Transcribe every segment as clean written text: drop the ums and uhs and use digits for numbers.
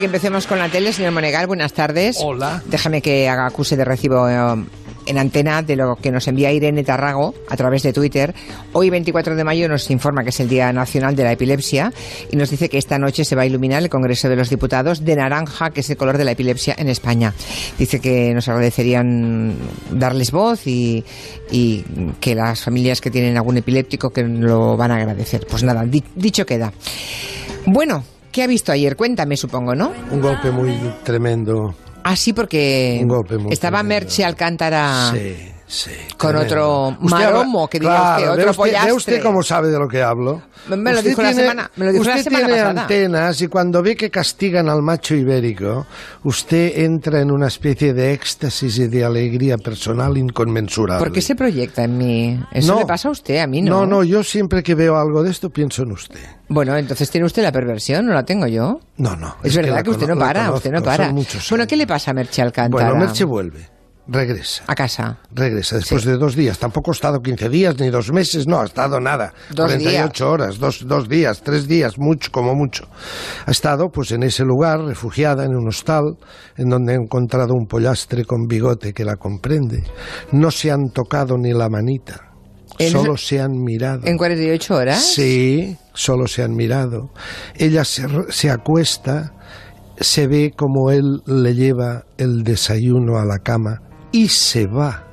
Empecemos con la tele, señor Monegal, buenas tardes. Hola. Déjame que haga acuse de recibo en antena de lo que nos envía Irene Tarrago a través de Twitter. Hoy, 24 de mayo, nos informa que es el Día Nacional de la Epilepsia y nos dice que esta noche se va a iluminar el Congreso de los Diputados de naranja, que es el color de la epilepsia en España. Dice que nos agradecerían darles voz y que las familias que tienen algún epiléptico que lo van a agradecer. Pues nada, dicho queda. Bueno, ¿qué ha visto ayer? Cuéntame, supongo, ¿no? Un golpe muy tremendo. Ah, sí, porque estaba tremendo. Merche Alcántara Sí, con tremendo. otro maromo, que diga usted, otro pollastre. ¿Ve usted cómo sabe de lo que hablo? Me lo dijo la semana pasada. Usted tiene antenas y cuando ve que castigan al macho ibérico, usted entra en una especie de éxtasis y de alegría personal inconmensurable. ¿Por qué se proyecta en mí? ¿Eso le pasa a usted? A mí no. No, yo siempre que veo algo de esto pienso en usted. Bueno, entonces ¿tiene usted la perversión? ¿No la tengo yo? No. Es verdad que usted no para, Son muchos años. Bueno, ¿qué le pasa a Merche Alcántara? Bueno, Merche vuelve. Regresa. A casa. Regresa después de 2 días. Tampoco ha estado 15 días ni 2 meses. No, ha estado nada. 48 horas, 2 días, 3 días, mucho, como mucho. Ha estado pues en ese lugar, refugiada en un hostal, en donde ha encontrado un pollastre con bigote que la comprende. No se han tocado ni la manita. Solo se han mirado. ¿En 48 horas? Sí, solo se han mirado. Ella se acuesta, se ve como él le lleva el desayuno a la cama y se va.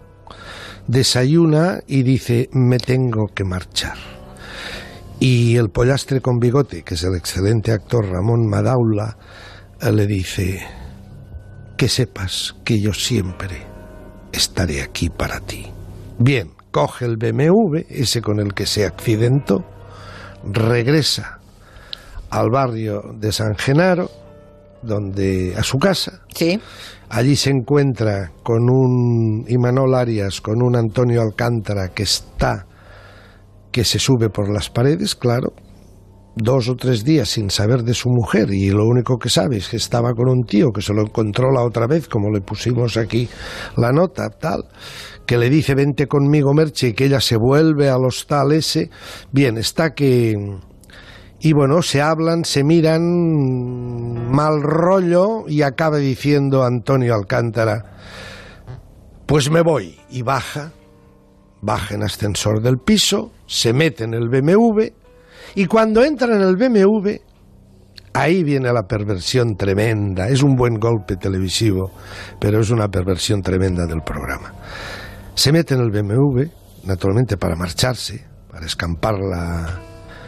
Desayuna y dice, me tengo que marchar. Y el pollastre con bigote, que es el excelente actor Ramón Madaula, le dice, que sepas que yo siempre estaré aquí para ti. Bien, coge el BMW, ese con el que se accidentó, regresa al barrio de San Genaro, a su casa. Sí. Allí se encuentra con un Imanol Arias, con un Antonio Alcántara que se sube por las paredes, claro, 2 o 3 días sin saber de su mujer, y lo único que sabe es que estaba con un tío que se lo encontró la otra vez, como le pusimos aquí la nota, tal, que le dice, vente conmigo, Merche, y que ella se vuelve al hostal ese. Bien, está que... Y bueno, se hablan, se miran, mal rollo, y acaba diciendo Antonio Alcántara, pues me voy. Y baja en ascensor del piso, se mete en el BMW, y cuando entra en el BMW, ahí viene la perversión tremenda. Es un buen golpe televisivo, pero es una perversión tremenda del programa. Se mete en el BMW, naturalmente para marcharse, para escamparla.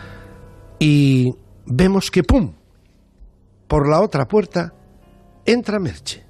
Y vemos que, ¡pum!, por la otra puerta entra Merche.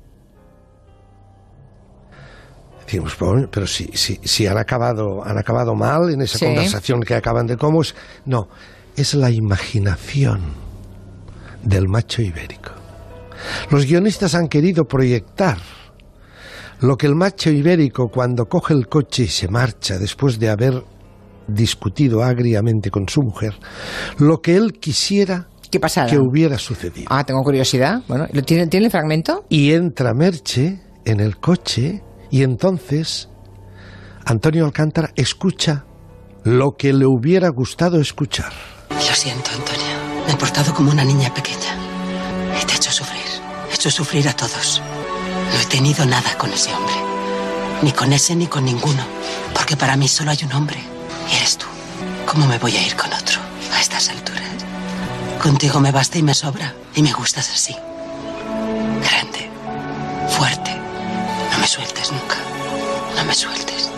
Decimos, pero si han acabado mal en esa conversación que acaban de... ¿Cómo es? No, es la imaginación del macho ibérico. Los guionistas han querido proyectar lo que el macho ibérico, cuando coge el coche y se marcha después de haber discutido agriamente con su mujer, lo que él quisiera que hubiera sucedido. Ah, tengo curiosidad. Bueno, ¿tiene el fragmento? Y entra Merche en el coche y entonces Antonio Alcántara escucha lo que le hubiera gustado escuchar. Lo siento, Antonia. Me he portado como una niña pequeña. Y te he hecho sufrir. He hecho sufrir a todos. No he tenido nada con ese hombre. Ni con ese ni con ninguno. Porque para mí solo hay un hombre. Y eres tú. ¿Cómo me voy a ir con otro a estas alturas? Contigo me basta y me sobra. Y me gustas así. Grande. Fuerte. No me sueltes nunca. No me sueltes.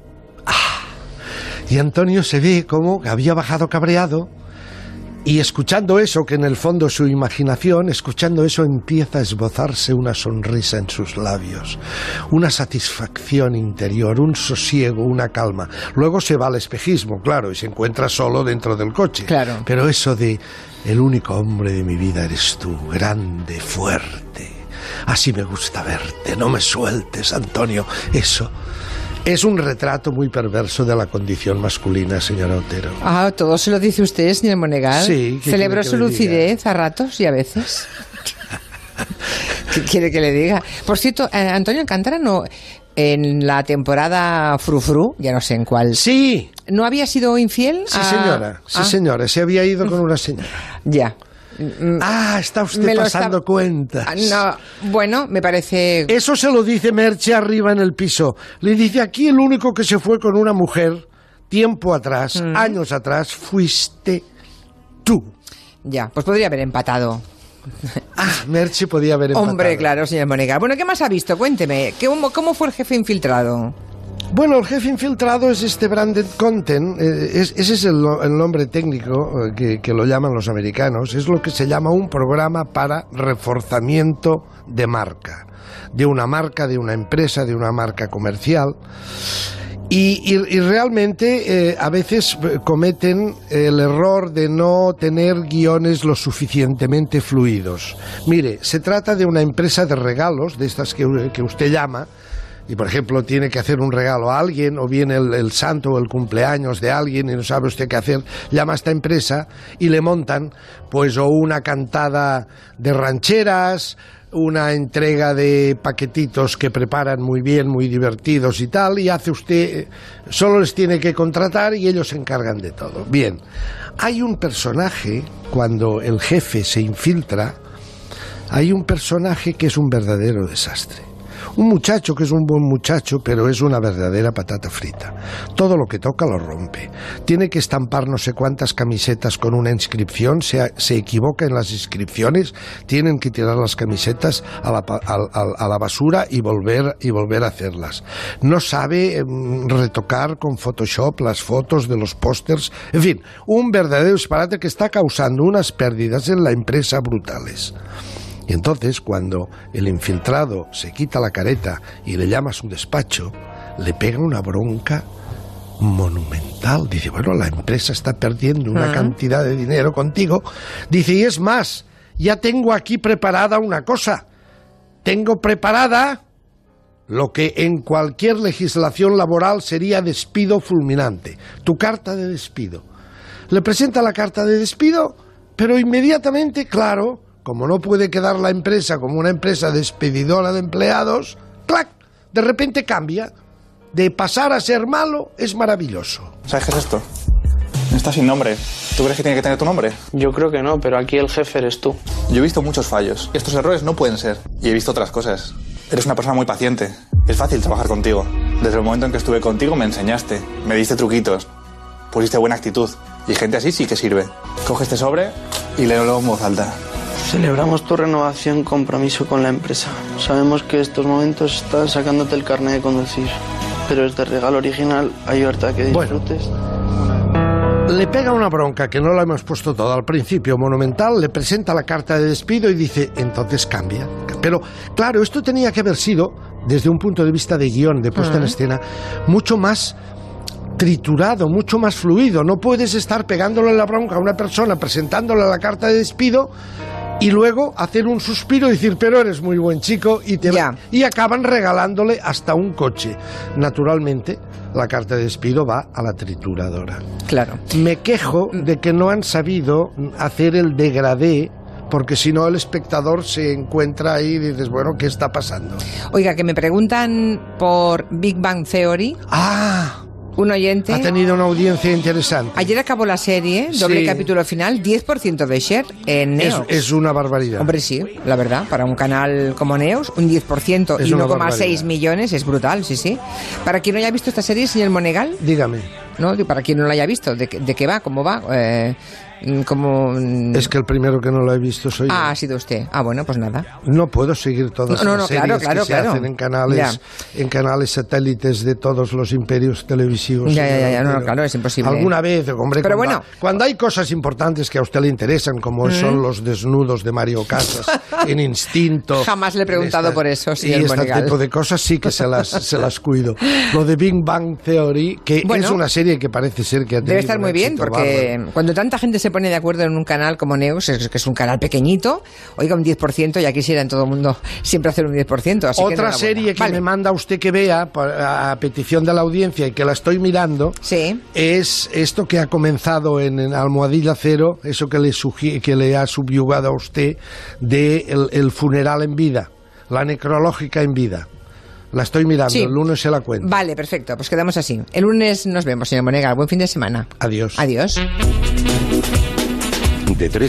Y Antonio se ve como había bajado cabreado. Y escuchando eso, que en el fondo es su imaginación, escuchando eso empieza a esbozarse una sonrisa en sus labios, una satisfacción interior, un sosiego, una calma. Luego se va al espejismo, claro, y se encuentra solo dentro del coche. Claro. Pero eso de, el único hombre de mi vida eres tú, grande, fuerte. Así me gusta verte, no me sueltes, Antonio. Eso... es un retrato muy perverso de la condición masculina, señora Otero. Ah, todo se lo dice usted, señor Monegal. Sí. Celebró su lucidez a ratos y a veces. ¿Qué quiere que le diga? Por cierto, Antonio Alcántara no... En la temporada Frufru, ya no sé en cuál. Sí. ¿No había sido infiel? Sí, señora. Sí, señora. Se había ido con una señora. Ya. Está usted pasando cuentas. No, bueno, me parece... Eso se lo dice Merche arriba en el piso. Le dice, aquí el único que se fue con una mujer tiempo atrás, años atrás, fuiste tú. Ya, pues podría haber empatado. Merche podía haber empatado. Hombre, claro, señor Monegal. Bueno, ¿qué más ha visto? Cuénteme, ¿cómo fue el jefe infiltrado? Bueno, el jefe infiltrado es este branded content, ese es el nombre técnico que lo llaman los americanos, es lo que se llama un programa para reforzamiento de marca, de una empresa, de una marca comercial. Y realmente a veces cometen el error de no tener guiones lo suficientemente fluidos. Mire, se trata de una empresa de regalos, de estas que usted llama, y por ejemplo tiene que hacer un regalo a alguien, o viene el santo o el cumpleaños de alguien y no sabe usted qué hacer, llama a esta empresa y le montan pues o una cantada de rancheras, una entrega de paquetitos que preparan muy bien, muy divertidos y tal, y hace usted, solo les tiene que contratar y ellos se encargan de todo. Bien, hay un personaje, cuando el jefe se infiltra, hay un personaje que es un verdadero desastre. Un muchacho que es un buen muchacho, pero es una verdadera patata frita. Todo lo que toca lo rompe. Tiene que estampar no sé cuántas camisetas con una inscripción, se equivoca en las inscripciones, tienen que tirar las camisetas a la basura y volver a hacerlas. No sabe retocar con Photoshop las fotos de los pósters. En fin, un verdadero disparate que está causando unas pérdidas en la empresa brutales. Y entonces, cuando el infiltrado se quita la careta y le llama a su despacho, le pega una bronca monumental. Dice, bueno, la empresa está perdiendo una cantidad de dinero contigo. Dice, y es más, ya tengo aquí preparada una cosa. Tengo preparada lo que en cualquier legislación laboral sería despido fulminante. Tu carta de despido. Le presenta la carta de despido, pero inmediatamente, claro, como no puede quedar la empresa como una empresa despedidora de empleados, ¡clac!, de repente cambia. De pasar a ser malo es maravilloso. ¿Sabes qué es esto? Está sin nombre. ¿Tú crees que tiene que tener tu nombre? Yo creo que no, pero aquí el jefe eres tú. Yo he visto muchos fallos. Estos errores no pueden ser. Y he visto otras cosas. Eres una persona muy paciente. Es fácil trabajar contigo. Desde el momento en que estuve contigo me enseñaste. Me diste truquitos. Pusiste buena actitud. Y gente así sí que sirve. Coge este sobre y léelo en voz alta. Celebramos tu renovación y compromiso con la empresa. Sabemos que estos momentos están sacándote el carnet de conducir, pero este regalo original ayudarte a que disfrutes. Bueno, le pega una bronca que no la hemos puesto toda al principio, monumental, le presenta la carta de despido y dice, entonces cambia. Pero claro, esto tenía que haber sido, desde un punto de vista de guión, de puesta en escena, mucho más triturado, mucho más fluido. No puedes estar pegándole la bronca a una persona, presentándole la carta de despido y luego hacer un suspiro y decir, pero eres muy buen chico, y acaban regalándole hasta un coche. Naturalmente, la carta de despido va a la trituradora. Claro. Me quejo de que no han sabido hacer el degradé, porque si no el espectador se encuentra ahí y dices, bueno, ¿qué está pasando? Oiga, que me preguntan por Big Bang Theory. Un oyente. Ha tenido una audiencia interesante. Ayer acabó la serie, doble capítulo final, 10% de share en Neox. Es una barbaridad. Hombre, sí, la verdad, para un canal como Neox, un 10% y 1,6 millones es brutal, sí, sí. Para quien no haya visto esta serie, señor Monegal. Dígame. No, para quien no la haya visto, ¿de qué va? ¿Cómo va? Es que el primero que no lo he visto soy yo. Ha sido usted. Bueno, pues nada. No puedo seguir todas las series que se hacen en canales satélites de todos los imperios televisivos. Claro, es imposible. Alguna vez, hombre, pero bueno, cuando hay cosas importantes que a usted le interesan, como son los desnudos de Mario Casas en Instinto. Jamás le he preguntado por eso, señor Monegal. Y este tipo de cosas sí que se las cuido. Lo de Big Bang Theory, que es una serie que parece ser que ha tenido debe estar muy bien, porque cuando tanta gente se pone de acuerdo en un canal como Neox, que es un canal pequeñito, oiga, un 10%, ya quisiera en todo el mundo siempre hacer un 10%. Así otra serie que me manda usted que vea, a petición de la audiencia, y que la estoy mirando, es esto que ha comenzado en Almohadilla Cero, eso que le ha subyugado a usted, de el funeral en vida, la necrológica en vida. La estoy mirando, el lunes se la cuento. Vale, perfecto, pues quedamos así. El lunes nos vemos, señor Monegal. Buen fin de semana. Adiós. Adiós. De 3